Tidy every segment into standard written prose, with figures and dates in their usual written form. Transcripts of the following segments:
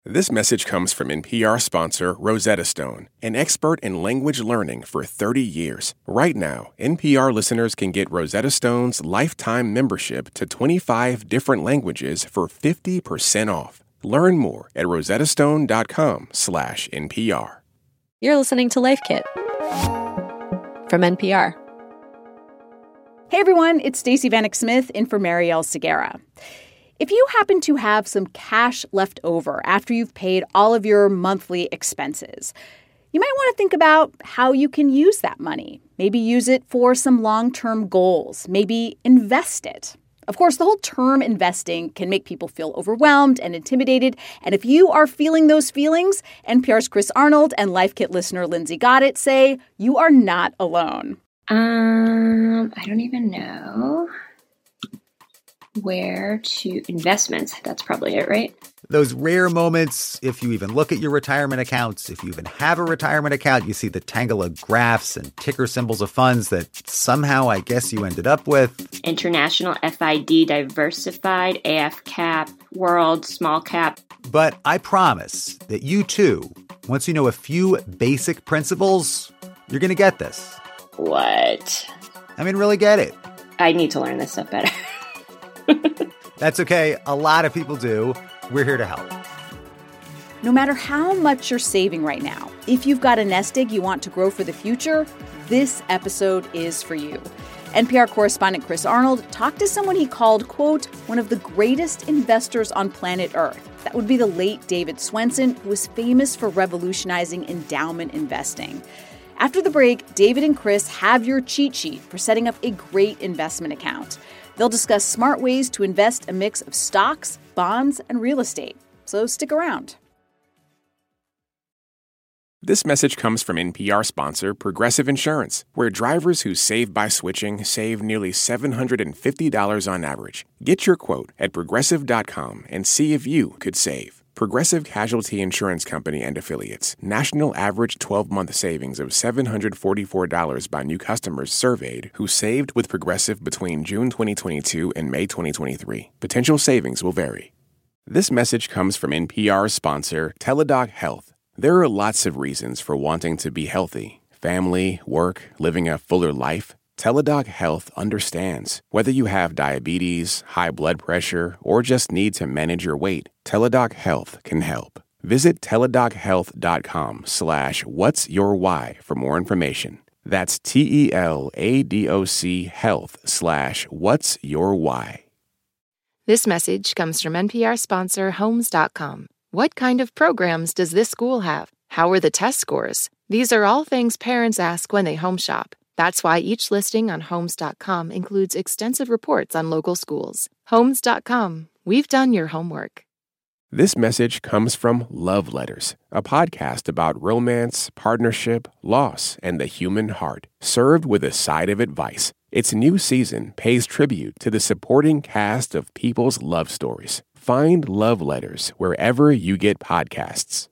This message comes from NPR sponsor Rosetta Stone, an expert in language learning for 30 years. Right now, NPR listeners can get Rosetta Stone's lifetime membership to 25 different languages for 50% off. Learn more at rosettastone.com/NPR. You're listening to Life Kit from NPR. Hey everyone, it's Stacey Vanek Smith in for Marielle Segarra. If you happen to have some cash left over after you've paid all of your monthly expenses, you might want to think about how you can use that money. Maybe use it for some long-term goals. Maybe invest it. Of course, the whole term investing can make people feel overwhelmed and intimidated. And if you are feeling those feelings, NPR's Chris Arnold and Life Kit listener Lindsay Goddett say you are not alone. I don't even know where to investments. That's probably it, right? Those rare moments, if you even look at your retirement accounts, if you even have a retirement account, you see the tangle of graphs and ticker symbols of funds that somehow I guess you ended up with. International, FID, diversified, AF cap, world, small cap. But I promise that you too, once you know a few basic principles, you're going to get this. What? I mean, really get it. I need to learn this stuff better. That's okay. A lot of people do. We're here to help. No matter how much you're saving right now, if you've got a nest egg you want to grow for the future, this episode is for you. NPR correspondent Chris Arnold talked to someone he called, quote, one of the greatest investors on planet Earth. That would be the late David Swensen, who was famous for revolutionizing endowment investing. After the break, David and Chris have your cheat sheet for setting up a great investment account. They'll discuss smart ways to invest a mix of stocks, bonds, and real estate. So stick around. This message comes from NPR sponsor Progressive Insurance, where drivers who save by switching save nearly $750 on average. Get your quote at Progressive.com and see if you could save. Progressive Casualty Insurance Company and Affiliates. National average 12-month savings of $744 by new customers surveyed who saved with Progressive between June 2022 and May 2023. Potential savings will vary. This message comes from NPR sponsor Teladoc Health. There are lots of reasons for wanting to be healthy. Family, work, living a fuller life. Teladoc Health understands. Whether you have diabetes, high blood pressure, or just need to manage your weight, Teladoc Health can help. Visit teladochealth.com/whatsyourwhy for more information. That's TELADOC health/whatsyourwhy. This message comes from NPR sponsor Homes.com. What kind of programs does this school have? How are the test scores? These are all things parents ask when they home shop. That's why each listing on Homes.com includes extensive reports on local schools. Homes.com. We've done your homework. This message comes from Love Letters, a podcast about romance, partnership, loss, and the human heart, served with a side of advice. Its new season pays tribute to the supporting cast of people's love stories. Find Love Letters wherever you get podcasts.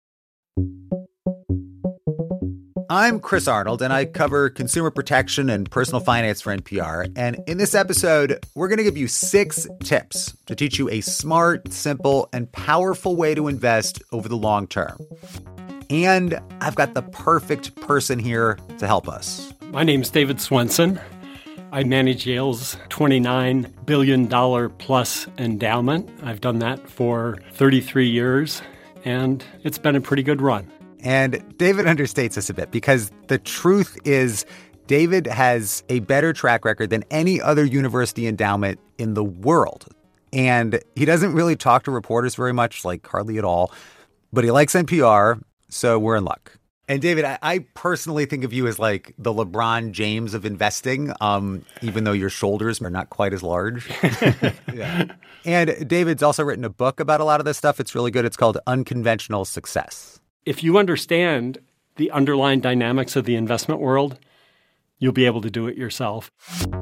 I'm Chris Arnold, and I cover consumer protection and personal finance for NPR. And in this episode, we're going to give you 6 tips to teach you a smart, simple, and powerful way to invest over the long term. And I've got the perfect person here to help us. My name's David Swensen. I manage Yale's $29 billion plus endowment. I've done that for 33 years, and it's been a pretty good run. And David understates this a bit because the truth is David has a better track record than any other university endowment in the world. And he doesn't really talk to reporters very much, like hardly at all. But he likes NPR, so we're in luck. And David, I personally think of you as like the LeBron James of investing, even though your shoulders are not quite as large. Yeah. And David's also written a book about a lot of this stuff. It's really good. It's called Unconventional Success. If you understand the underlying dynamics of the investment world, you'll be able to do it yourself.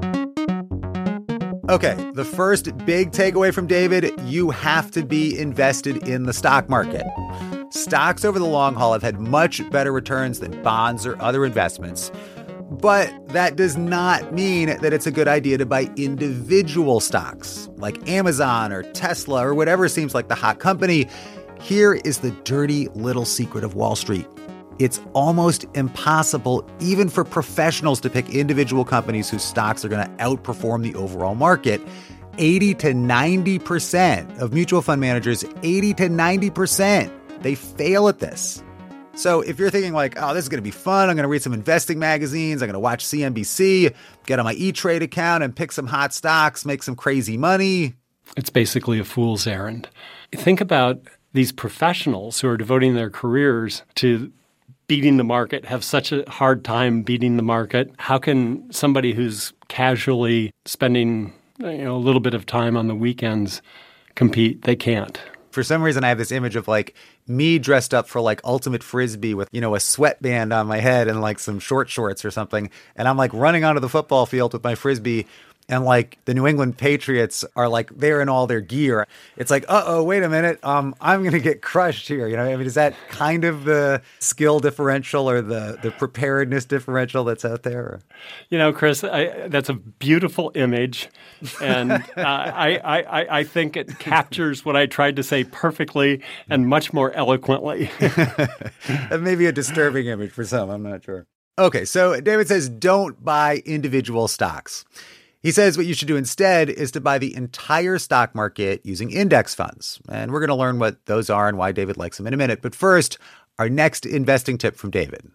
Okay, the first big takeaway from David, you have to be invested in the stock market. Stocks over the long haul have had much better returns than bonds or other investments. But that does not mean that it's a good idea to buy individual stocks like Amazon or Tesla or whatever seems like the hot company. Here is the dirty little secret of Wall Street. It's almost impossible, even for professionals, to pick individual companies whose stocks are going to outperform the overall market. 80 to 90% of mutual fund managers, 80 to 90%, they fail at this. So if you're thinking like, oh, this is going to be fun, I'm going to read some investing magazines, I'm going to watch CNBC, get on my E-Trade account and pick some hot stocks, make some crazy money. It's basically a fool's errand. Think about these professionals who are devoting their careers to beating the market, have such a hard time beating the market. How can somebody who's casually spending a little bit of time on the weekends compete? They can't. For some reason, I have this image of like me dressed up for like ultimate frisbee with, a sweatband on my head and like some short shorts or something. And I'm like running onto the football field with my frisbee. And like the New England Patriots are like there in all their gear. It's like, wait a minute. I'm going to get crushed here. Is that kind of the skill differential or the preparedness differential that's out there? Chris, that's a beautiful image. And I think it captures what I tried to say perfectly and much more eloquently. That may be a disturbing image for some. I'm not sure. Okay, so David says don't buy individual stocks. He says what you should do instead is to buy the entire stock market using index funds. And we're going to learn what those are and why David likes them in a minute. But first, our next investing tip from David.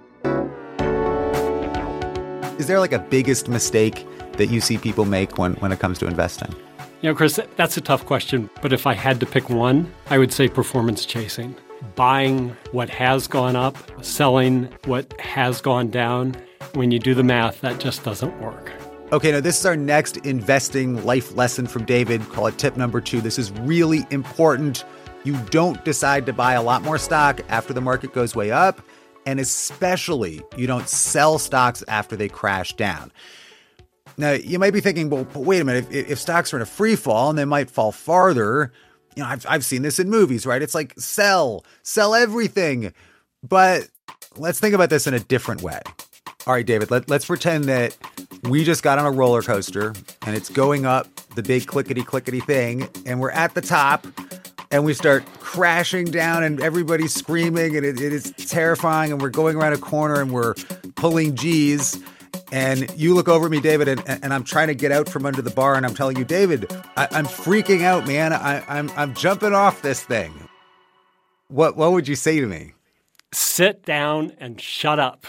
Is there like a biggest mistake that you see people make when it comes to investing? Chris, that's a tough question. But if I had to pick one, I would say performance chasing. Buying what has gone up, selling what has gone down. When you do the math, that just doesn't work. Okay, now this is our next investing life lesson from David. Call it tip number 2. This is really important. You don't decide to buy a lot more stock after the market goes way up, and especially you don't sell stocks after they crash down. Now, you might be thinking, well, but wait a minute, if stocks are in a free fall and they might fall farther, I've seen this in movies, right? It's like sell everything. But let's think about this in a different way. All right, David, let's pretend that we just got on a roller coaster and it's going up the big clickety thing and we're at the top and we start crashing down and everybody's screaming and it is terrifying and we're going around a corner and we're pulling G's and you look over at me, David, and I'm trying to get out from under the bar and I'm telling you, David, I'm freaking out, man. I'm jumping off this thing. What would you say to me? Sit down and shut up.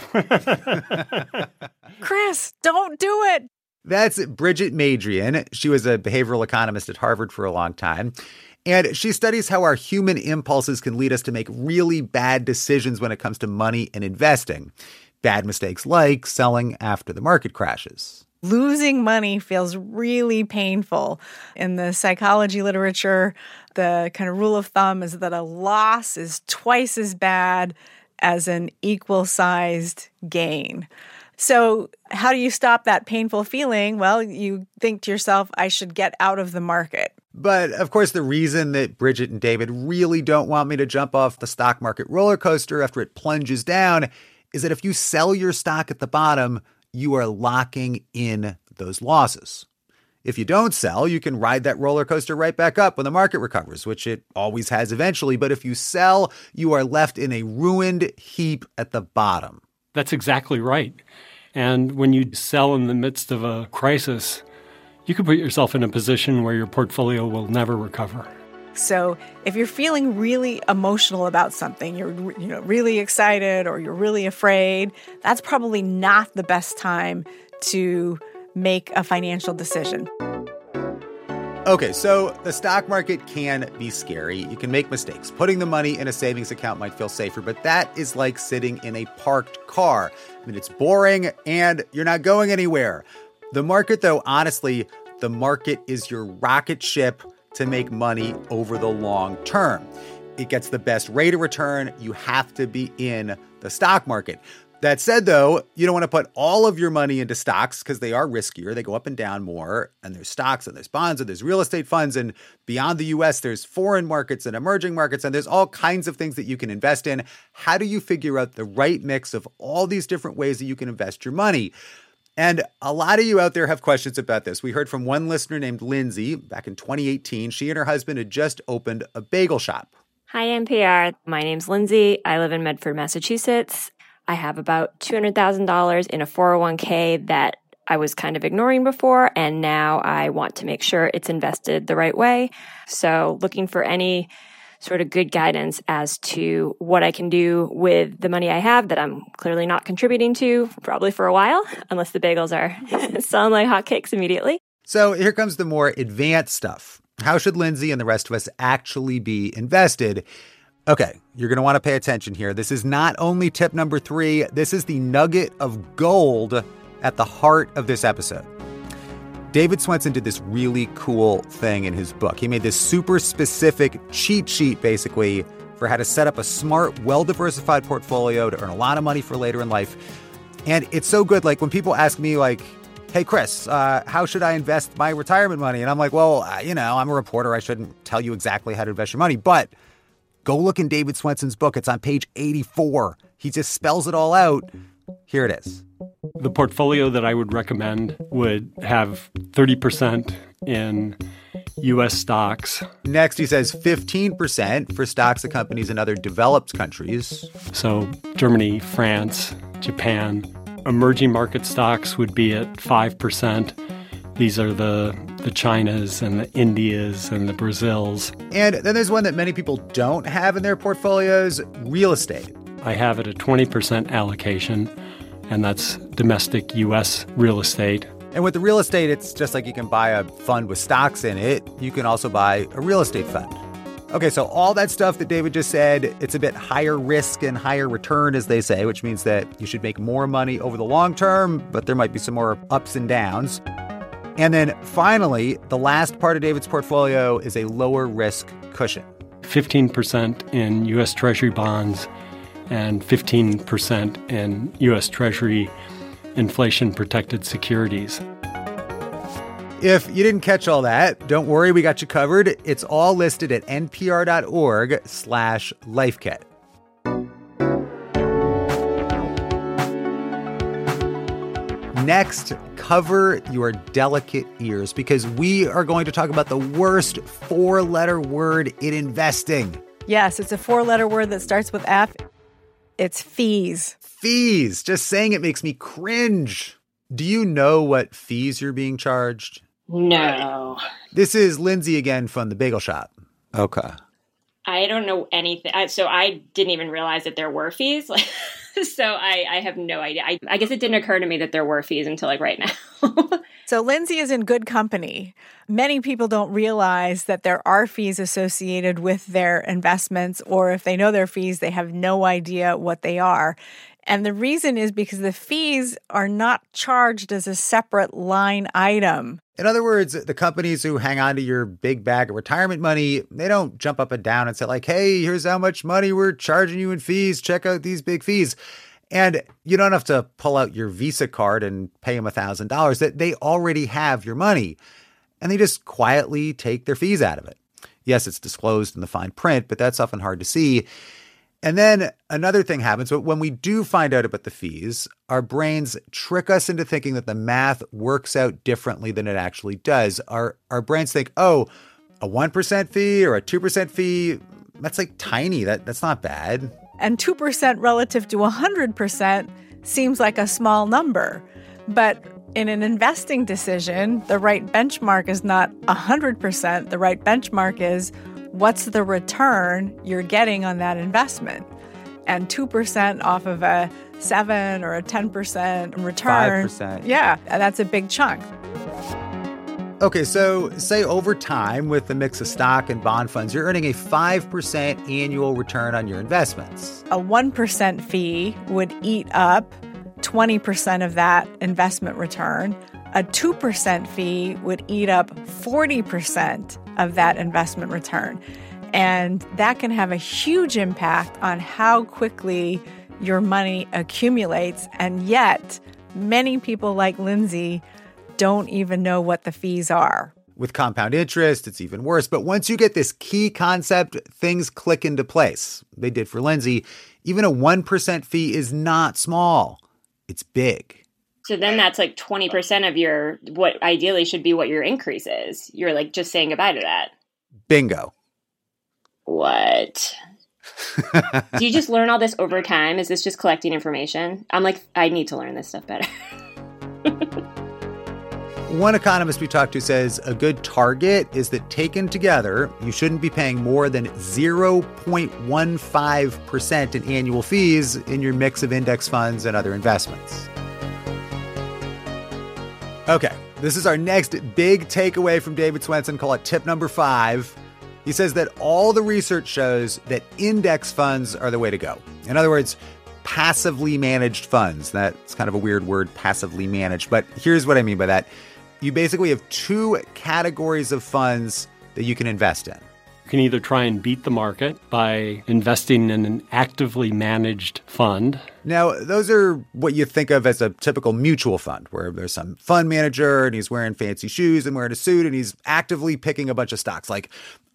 Chris, don't do it. That's Bridget Madrian. She was a behavioral economist at Harvard for a long time. And she studies how our human impulses can lead us to make really bad decisions when it comes to money and investing. Bad mistakes like selling after the market crashes. Losing money feels really painful. In the psychology literature, the kind of rule of thumb is that a loss is twice as bad as an equal-sized gain. So how do you stop that painful feeling? Well, you think to yourself, I should get out of the market. But, of course, the reason that Bridget and David really don't want me to jump off the stock market roller coaster after it plunges down is that if you sell your stock at the bottom, you are locking in those losses. If you don't sell, you can ride that roller coaster right back up when the market recovers, which it always has eventually. But if you sell, you are left in a ruined heap at the bottom. That's exactly right. And when you sell in the midst of a crisis, you could put yourself in a position where your portfolio will never recover. So if you're feeling really emotional about something, you're really excited or you're really afraid, that's probably not the best time to make a financial decision. Okay, so the stock market can be scary. You can make mistakes. Putting the money in a savings account might feel safer, but that is like sitting in a parked car. I mean, it's boring and you're not going anywhere. The market, though, honestly, the market is your rocket ship to make money over the long term. It gets the best rate of return. You have to be in the stock market. That said, though, you don't want to put all of your money into stocks because they are riskier. They go up and down more. And there's stocks and there's bonds and there's real estate funds. And beyond the U.S., there's foreign markets and emerging markets. And there's all kinds of things that you can invest in. How do you figure out the right mix of all these different ways that you can invest your money? And a lot of you out there have questions about this. We heard from one listener named Lindsay back in 2018. She and her husband had just opened a bagel shop. Hi, NPR. My name's Lindsay. I live in Medford, Massachusetts. I have about $200,000 in a 401k that I was kind of ignoring before, and now I want to make sure it's invested the right way. So looking for any sort of good guidance as to what I can do with the money I have that I'm clearly not contributing to, probably for a while, unless the bagels are selling like hotcakes immediately. So here comes the more advanced stuff. How should Lindsay and the rest of us actually be invested? Okay, you're going to want to pay attention here. This is not only tip number 3, this is the nugget of gold at the heart of this episode. David Swensen did this really cool thing in his book. He made this super specific cheat sheet, basically, for how to set up a smart, well-diversified portfolio to earn a lot of money for later in life. And it's so good. Like, when people ask me, like, hey, Chris, how should I invest my retirement money? And I'm like, well, I'm a reporter. I shouldn't tell you exactly how to invest your money. But go look in David Swensen's book. It's on page 84. He just spells it all out. Here it is. The portfolio that I would recommend would have 30% in U.S. stocks. Next, he says 15% for stocks of companies in other developed countries. So Germany, France, Japan. Emerging market stocks would be at 5%. These are the Chinas and the Indias and the Brazils. And then there's one that many people don't have in their portfolios, real estate. I have it at 20% allocation, and that's domestic U.S. real estate. And with the real estate, it's just like you can buy a fund with stocks in it. You can also buy a real estate fund. Okay, so all that stuff that David just said, it's a bit higher risk and higher return, as they say, which means that you should make more money over the long term, but there might be some more ups and downs. And then finally, the last part of David's portfolio is a lower risk cushion. 15% in U.S. Treasury bonds and 15% in U.S. Treasury inflation-protected securities. If you didn't catch all that, don't worry, we got you covered. It's all listed at npr.org/lifekit. Next, cover your delicate ears because we are going to talk about the worst 4-letter word in investing. Yes, it's a 4-letter word that starts with F. It's fees. Fees. Just saying it makes me cringe. Do you know what fees you're being charged? No. This is Lindsay again from the Bagel Shop. Okay. I don't know anything. So I didn't even realize that there were fees. So I have no idea. I guess it didn't occur to me that there were fees until right now. So Lindsay is in good company. Many people don't realize that there are fees associated with their investments, or if they know their fees, they have no idea what they are. And the reason is because the fees are not charged as a separate line item. In other words, the companies who hang on to your big bag of retirement money, they don't jump up and down and say like, hey, here's how much money we're charging you in fees. Check out these big fees. And you don't have to pull out your Visa card and pay them $1,000. That they already have your money and they just quietly take their fees out of it. Yes, it's disclosed in the fine print, but that's often hard to see. And then another thing happens. When we do find out about the fees, our brains trick us into thinking that the math works out differently than it actually does. Our brains think, oh, a 1% fee or a 2% fee, that's like tiny. That's not bad. And 2% relative to 100% seems like a small number. But in an investing decision, the right benchmark is not 100%. The right benchmark is what's the return you're getting on that investment? And 2% off of a 7 or a 10% return. 5%. Yeah, that's a big chunk. Okay, so say over time with the mix of stock and bond funds, you're earning a 5% annual return on your investments. A 1% fee would eat up 20% of that investment return. A 2% fee would eat up 40% of that investment return. And that can have a huge impact on how quickly your money accumulates. And yet, many people like Lindsay don't even know what the fees are. With compound interest, it's even worse. But once you get this key concept, things click into place. They did for Lindsay. Even a 1% fee is not small. It's big. So then that's like 20% of your, what ideally should be what your increase is. You're like just saying goodbye to that. Bingo. What? Do you just learn all this over time? Is this just collecting information? I'm like, I need to learn this stuff better. One economist we talked to says a good target is that taken together, you shouldn't be paying more than 0.15% in annual fees in your mix of index funds and other investments. Okay, this is our next big takeaway from David Swensen. Call it tip number 5. He says that all the research shows that index funds are the way to go. In other words, passively managed funds. That's kind of a weird word, passively managed. But here's what I mean by that. You basically have 2 categories of funds that you can invest in. You can either try and beat the market by investing in an actively managed fund. Now, those are what you think of as a typical mutual fund, where there's some fund manager and he's wearing fancy shoes and wearing a suit and he's actively picking a bunch of stocks like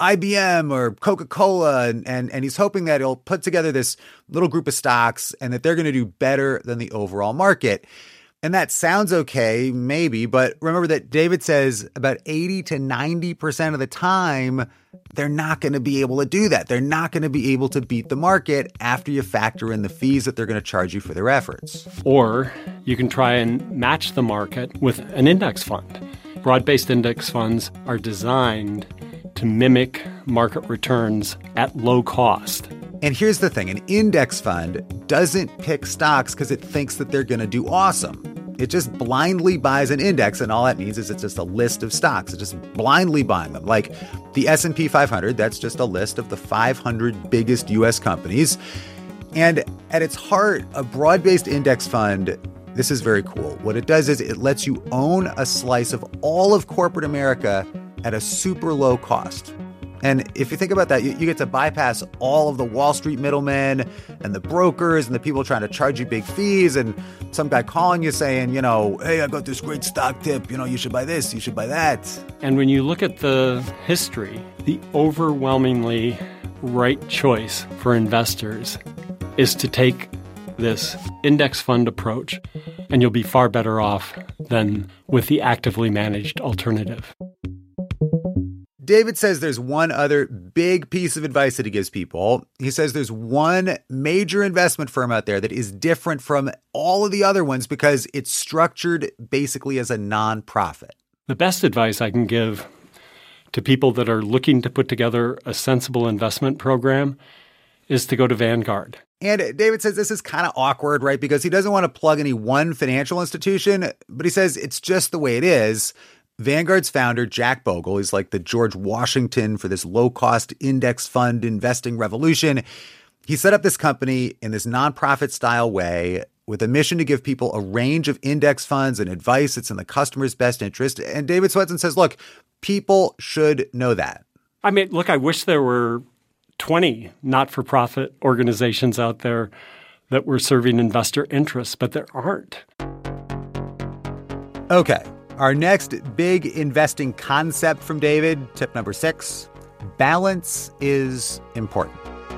IBM or Coca-Cola. And he's hoping that he'll put together this little group of stocks and that they're going to do better than the overall market. And that sounds okay, maybe, but remember that David says about 80 to 90% of the time, they're not going to be able to do that. They're not going to be able to beat the market after you factor in the fees that they're going to charge you for their efforts. Or you can try and match the market with an index fund. Broad-based index funds are designed to mimic market returns at low cost. And here's the thing, an index fund doesn't pick stocks because it thinks that they're going to do awesome. It just blindly buys an index, and all that means is it's just a list of stocks. It's just blindly buying them. Like the S&P 500, that's just a list of the 500 biggest U.S. companies. And at its heart, a broad-based index fund, this is very cool. What it does is it lets you own a slice of all of corporate America at a super low cost. And if you think about that, you get to bypass all of the Wall Street middlemen and the brokers and the people trying to charge you big fees and some guy calling you saying, hey, I got this great stock tip, you should buy this, you should buy that. And when you look at the history, the overwhelmingly right choice for investors is to take this index fund approach, and you'll be far better off than with the actively managed alternative. David says there's one other big piece of advice that he gives people. He says there's one major investment firm out there that is different from all of the other ones because it's structured basically as a nonprofit. The best advice I can give to people that are looking to put together a sensible investment program is to go to Vanguard. And David says this is kind of awkward, right? Because he doesn't want to plug any one financial institution, but he says it's just the way it is. Vanguard's founder, Jack Bogle, is like the George Washington for this low-cost index fund investing revolution. He set up this company in this nonprofit-style way with a mission to give people a range of index funds and advice that's in the customer's best interest. And David Swensen says, look, people should know that. I mean, look, I wish there were 20 not-for-profit organizations out there that were serving investor interests, but there aren't. Okay. Our next big investing concept from David, tip number 6, balance is important.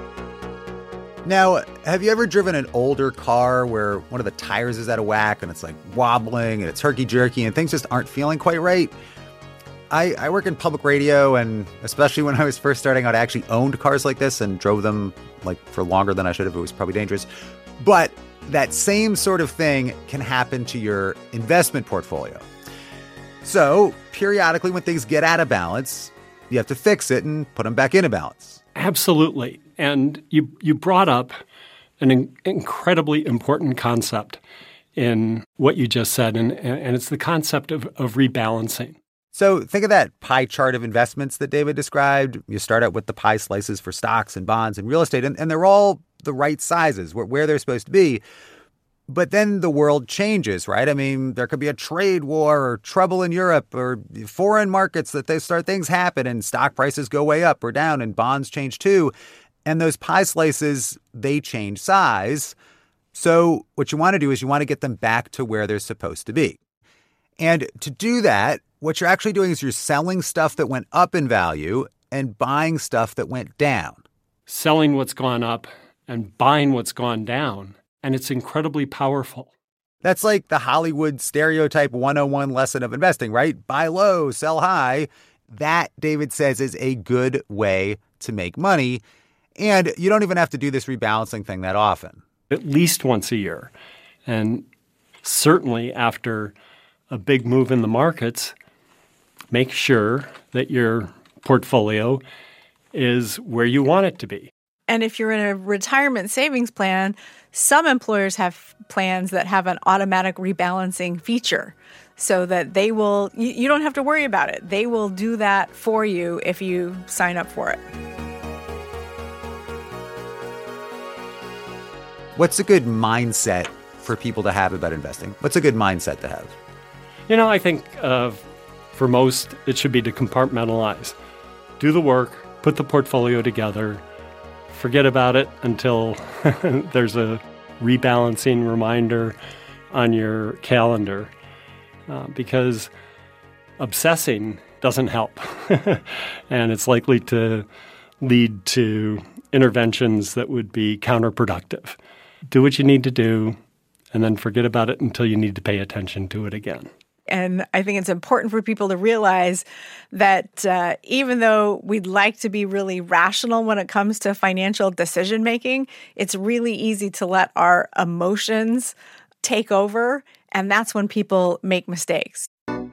Now, have you ever driven an older car where one of the tires is out of whack and it's like wobbling and it's herky-jerky and things just aren't feeling quite right? I work in public radio, and especially when I was first starting out, I actually owned cars like this and drove them like for longer than I should have. It was probably dangerous. But that same sort of thing can happen to your investment portfolio. So periodically when things get out of balance, you have to fix it and put them back into balance. Absolutely. And you brought up an incredibly important concept in what you just said, and it's the concept of rebalancing. So think of that pie chart of investments that David described. You start out with the pie slices for stocks and bonds and real estate, and they're all the right sizes, where they're supposed to be. But then the world changes, right? I mean, there could be a trade war or trouble in Europe or foreign markets that they start things happen and stock prices go way up or down and bonds change too. And those pie slices, they change size. So what you want to do is you want to get them back to where they're supposed to be. And to do that, what you're actually doing is you're selling stuff that went up in value and buying stuff that went down. Selling what's gone up and buying what's gone down. And it's incredibly powerful. That's like the Hollywood stereotype 101 lesson of investing, right? Buy low, sell high. That, David says, is a good way to make money. And you don't even have to do this rebalancing thing that often. At least once a year. And certainly after a big move in the markets, make sure that your portfolio is where you want it to be. And if you're in a retirement savings plan, some employers have plans that have an automatic rebalancing feature so that they will, you don't have to worry about it. They will do that for you if you sign up for it. What's a good mindset for people to have about investing? What's a good mindset to have? I think for most, it should be to compartmentalize. Do the work, put the portfolio together, forget about it until there's a rebalancing reminder on your calendar, because obsessing doesn't help. And it's likely to lead to interventions that would be counterproductive. Do what you need to do, and then forget about it until you need to pay attention to it again. And I think it's important for people to realize that even though we'd like to be really rational when it comes to financial decision making, it's really easy to let our emotions take over. And that's when people make mistakes.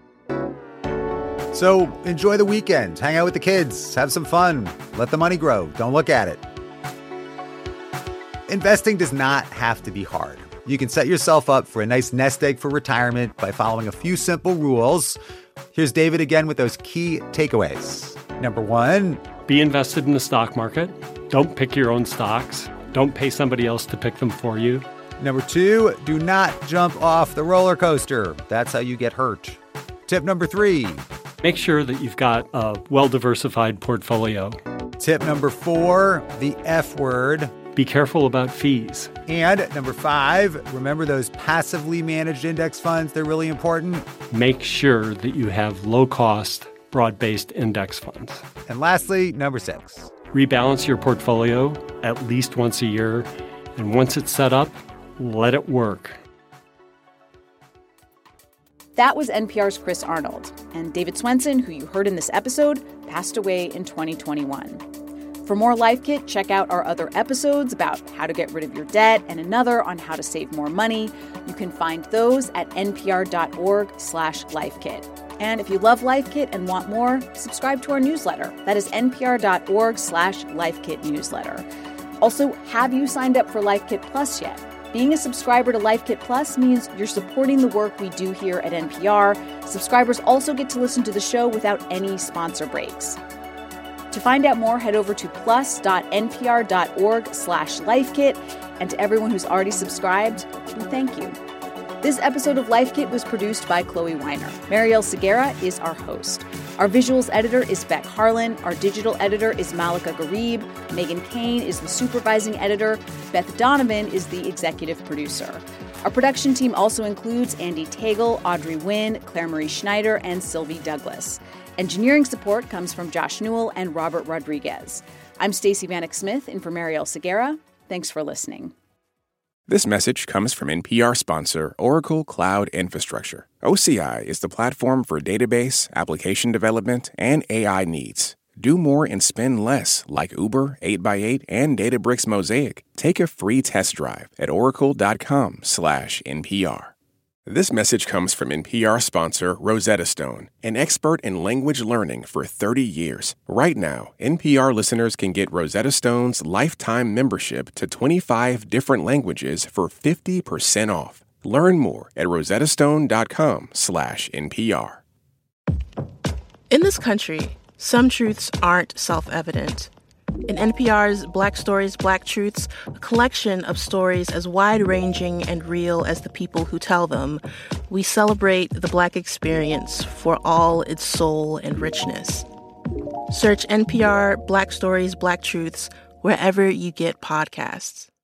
So enjoy the weekend. Hang out with the kids. Have some fun. Let the money grow. Don't look at it. Investing does not have to be hard. You can set yourself up for a nice nest egg for retirement by following a few simple rules. Here's David again with those key takeaways. Number 1, be invested in the stock market. Don't pick your own stocks. Don't pay somebody else to pick them for you. Number 2, do not jump off the roller coaster. That's how you get hurt. Tip number 3, make sure that you've got a well-diversified portfolio. Tip number 4, the F word. Be careful about fees. And number 5, remember those passively managed index funds. They're really important. Make sure that you have low-cost, broad-based index funds. And lastly, number 6, rebalance your portfolio at least once a year. And once it's set up, let it work. That was NPR's Chris Arnold. And David Swenson, who you heard in this episode, passed away in 2021. For more Life Kit, check out our other episodes about how to get rid of your debt and another on how to save more money. You can find those at npr.org/lifekit. And if you love Life Kit and want more, subscribe to our newsletter. That is npr.org/lifekit newsletter. Also, have you signed up for Life Kit Plus yet? Being a subscriber to Life Kit Plus means you're supporting the work we do here at NPR. Subscribers also get to listen to the show without any sponsor breaks. To find out more, head over to plus.npr.org/lifekit. And to everyone who's already subscribed, we thank you. This episode of Life Kit was produced by Chloe Weiner. Marielle Segura is our host. Our visuals editor is Beck Harlan. Our digital editor is Malika Garib. Megan Kane is the supervising editor. Beth Donovan is the executive producer. Our production team also includes Andy Tagle, Audrey Wynn, Claire Marie Schneider, and Sylvie Douglas. Engineering support comes from Josh Newell and Robert Rodriguez. I'm Stacey Vanek Smith in for Marielle Segura. Thanks for listening. This message comes from NPR sponsor Oracle Cloud Infrastructure. OCI is the platform for database, application development, and AI needs. Do more and spend less, like Uber, 8x8, and Databricks Mosaic. Take a free test drive at oracle.com/NPR. This message comes from NPR sponsor Rosetta Stone, an expert in language learning for 30 years. Right now, NPR listeners can get Rosetta Stone's lifetime membership to 25 different languages for 50% off. Learn more at rosettastone.com/NPR. In this country, some truths aren't self-evident. In NPR's Black Stories, Black Truths, a collection of stories as wide-ranging and real as the people who tell them, we celebrate the Black experience for all its soul and richness. Search NPR Black Stories, Black Truths wherever you get podcasts.